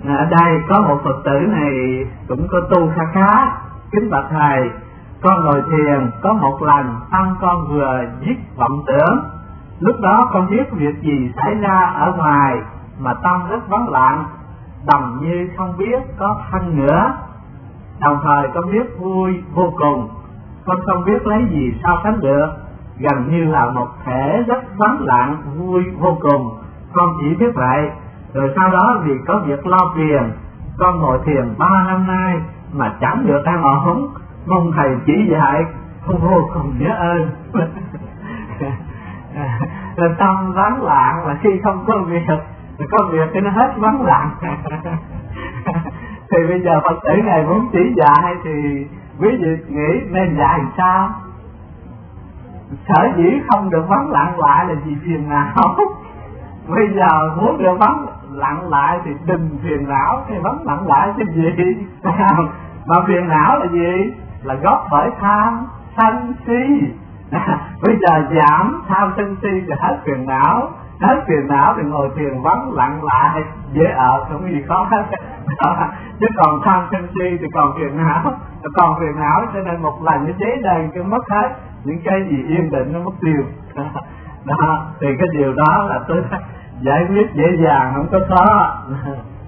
Ở đây có một Phật tử này cũng có tu khá khá. Kính bạch thầy, con ngồi thiền có một lần tâm con vừa dứt vọng tưởng. Lúc đó con biết việc gì xảy ra ở ngoài mà tâm rất vắng lặng, đồng như không biết có thân nữa. Đồng thời con biết vui vô cùng, con không biết lấy gì so sánh được, gần như là một thể rất vắng lặng, vui vô cùng. Con chỉ biết vậy. Rồi sau đó vì có việc lo phiền, con ngồi thiền 3 năm nay mà chẳng được an ổn. Mong thầy chỉ dạy, con vô cùng nhớ ơn. Rồi tâm vắng lặng là khi không có việc thì nó hết vắng lặng. Thì bây giờ Phật tử này muốn chỉ dạy thì quý vị nghĩ nên dạy sao? Sở dĩ không được vắng lặng lại là vì phiền não. Bây giờ muốn được vắng lặng lại thì đừng phiền não, thì vắng lặng lại cái gì? Mà phiền não là gì? Là góp bởi tham sân si. Bây giờ giảm tham sân si thì hết phiền não. Hết phiền não thì ngồi thiền vắng lặng lại, dễ ở, không có gì khó hết. Chứ còn tham sân si thì còn phiền não, cho nên một lần nó cháy đèn cho mất hết. Những cái gì yên định nó mất tiêu. Đó, thì cái điều đó là tôi giải quyết dễ dàng, không có khó.